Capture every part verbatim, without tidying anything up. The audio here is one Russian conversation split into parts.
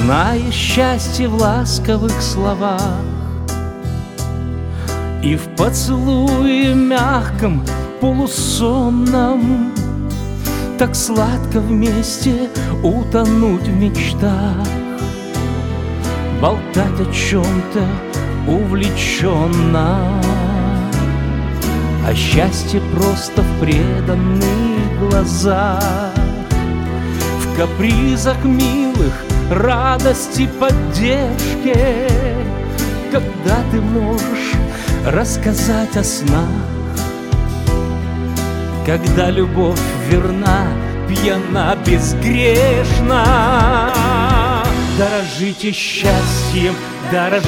Зная счастье в ласковых словах и в поцелуе мягком, полусонном, так сладко вместе утонуть в мечтах, болтать о чем-то увлеченно, а счастье просто в преданных глазах, в капризах милых, радости, поддержки, когда ты можешь рассказать о снах, когда любовь верна, пьяна, безгрешна. Дорожите счастьем, дорожите,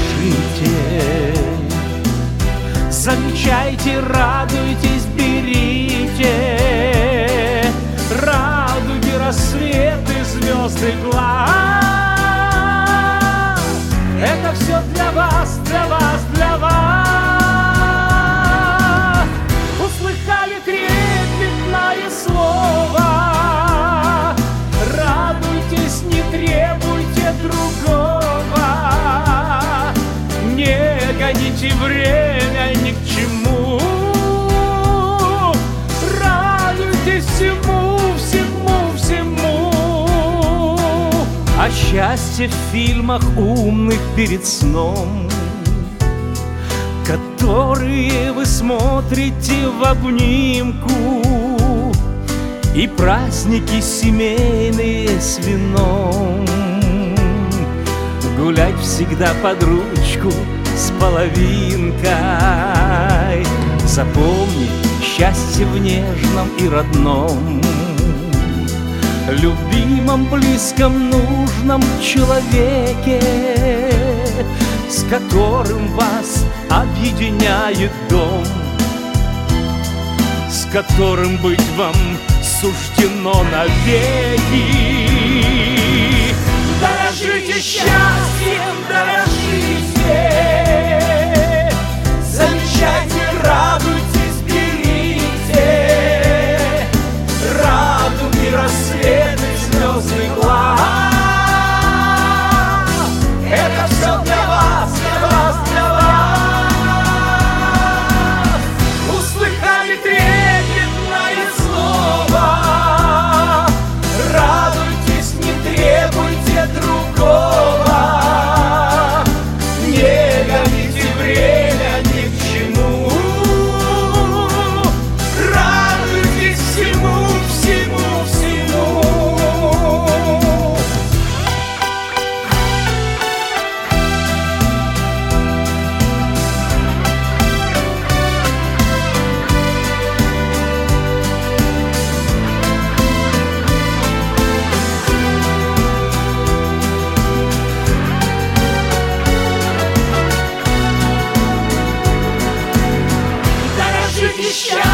замечайте, радуйтесь, берите радуги, рассветы, звезды, глаз. Это все для вас, для вас, для вас. Услыхали трепетное слово, радуйтесь, не требуйте другого, не гоните время ни к чему, радуйтесь всему, всему, всему. А счастье в фильмах умных перед сном, которые вы смотрите в обнимку, и праздники семейные с вином, гулять всегда под ручку с половинкой. Запомни счастье в нежном и родном, любимом, близком, нужном человеке, с которым вас объединяет дом, с которым быть вам суждено навеки. Дорожите счастьем, дорожите, замечайте, радуйтесь, берите радуги, рассветы, звезды, глаз. Это все для вас, для вас, для вас. Услыхали трепетное слово, радуйтесь, не требуйте другого, не гоните время ни к чему, радуйтесь всему, всему, всему. Дорожите счастьем,